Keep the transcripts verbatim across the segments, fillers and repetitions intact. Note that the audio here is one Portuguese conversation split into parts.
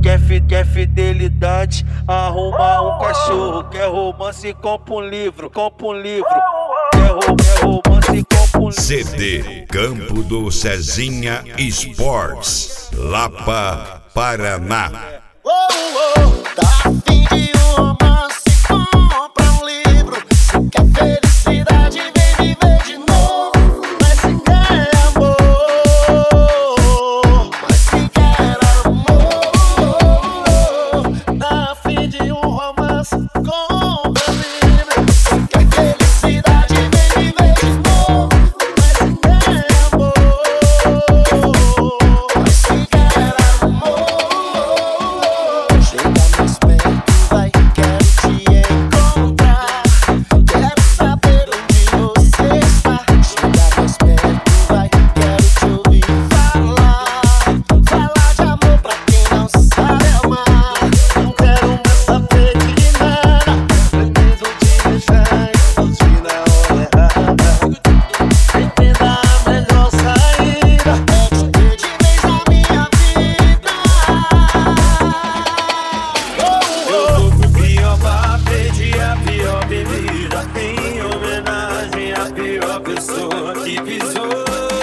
Quer, fi, quer fidelidade, arruma um cachorro. Quer romance, compra um livro, compra um livro. Quer, ro quer romance, compra um livro. C D Campo do Cezinha Esportes, Lapa, Paraná. Oh, oh, tá a fim de um romance, compra um livro. Se quer felicidade, vem viver de novo. Mas se quer amor, mas se quer amor, tá a fim de um romance, compra um livro. Se quer felicidade, vem viver de novo. Mas se quer amor, mas se quer amor. Chega mais perto, vai, quero te encontrar. Quero saber onde você está. Chega mais perto, vai, quero te ouvir falar. Falar de amor pra quem não sabe amar. Não quero mais saber de nada. Pretendo te beijar e fugir na hora errada. Entenda a melhor saída é te ter de vez na minha vida. Eu vou pro pior bar, pedi a pior bebida. Em homenagem à pior pessoa que pisou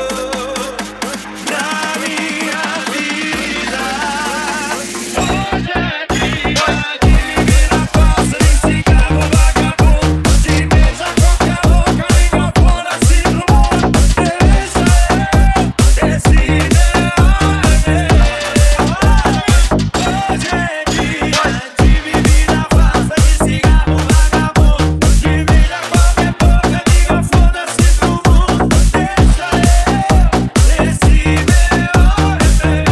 na minha vida. Hoje é dia de viver a falsa, de cigarro vagabundo, de beijar qualquer louca, língua fora assim no mundo. Deixa eu, esse ideal é meu. Hoje é dia de viver a falsa, de cigarro vagabundo, de beijar qualquer boca, língua fora assim no mundo. Deixa eu, esse ideal é meu.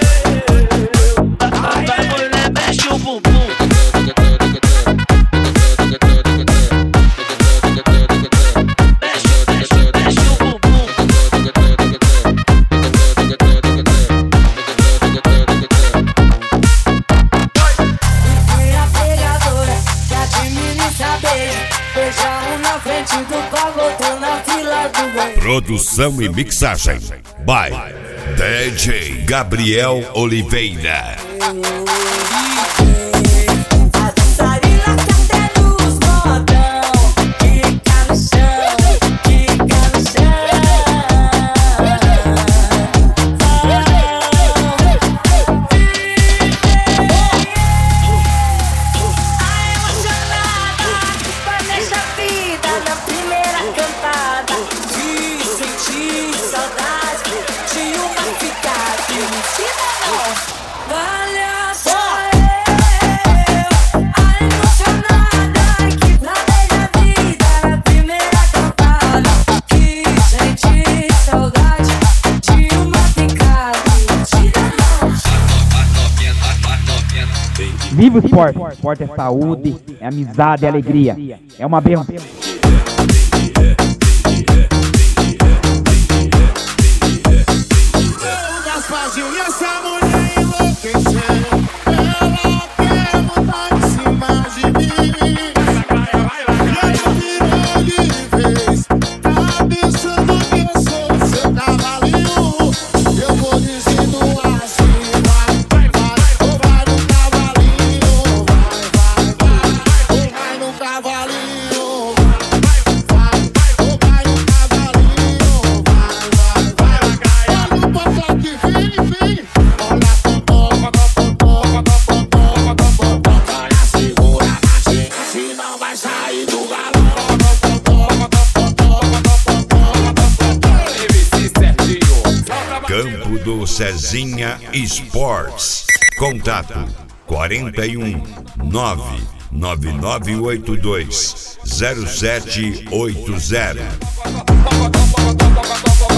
Vai, mulher, mexe o bumbum. Mexe, mexe, mexe o bumbum. Minha pegadora, que administra beijo. Beija um na frente do palco, outro na fila do bem. Produção e mixagem by D J Gabriel Oliveira. A dançarina canta luz modão. Quica no chão, quica no chão. A emocionada, planeja a vida na primeira cantada. De sentir saudade de uma ficada. Mentira não, olha só eu, a emocionada que planeja a vida na primeira cantada. Que sentir saudade de uma ficada. Mentira não. Viva o esporte! O esporte é saúde, é amizade, é alegria. É uma benção. Gasparzinho e essa mulher enlouquecendo. Ela quer montar em cima de mim. E ela virou de vez. Tá pensando que eu sou seu cavalinho. Eu vou dizendo assim, vai, vai, vai, ou vai no cavalinho, vai, vai, vai, ou vai no cavalinho, vai, vai, ou vai no cavalinho, vai, vai, vai. Olha o popó que vem, vem. Olha a popó, popó, popó, popó, popó, popó. Olha, segura na gente, senão vai sair do galão. Campo do Cezinha Esportes. Contato quarenta e um nove nove nove oito dois zero sete oito zero.